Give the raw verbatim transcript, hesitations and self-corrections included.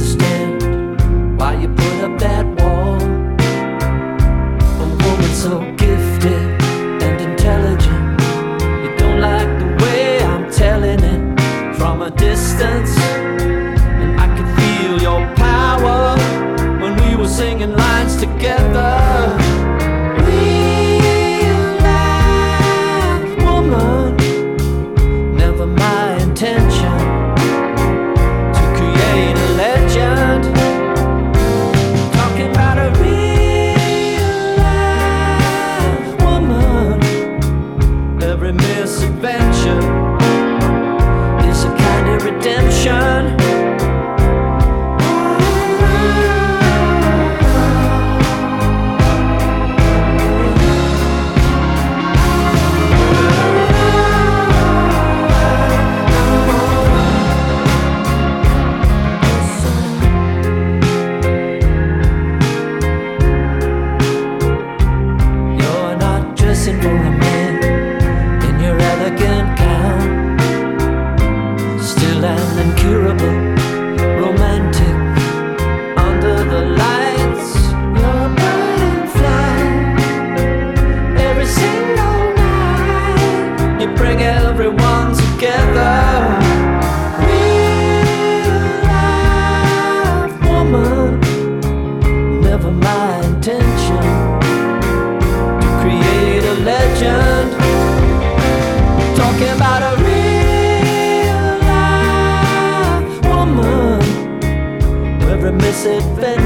understand why you put up that wall. A woman so gifted and intelligent, you don't like the way I'm telling it from a distance. And I could feel your power when we were singing lines together. Real life woman, never my intention to create a legend. Talking about a real life woman, every misadventure is a kind of redemption. For a man in your elegant gown, still an incurable romantic under the lights. You're a butterfly every single night. You bring everyone together. Real life woman, never my intention to create a legend. Talking about a real life woman, every misadventure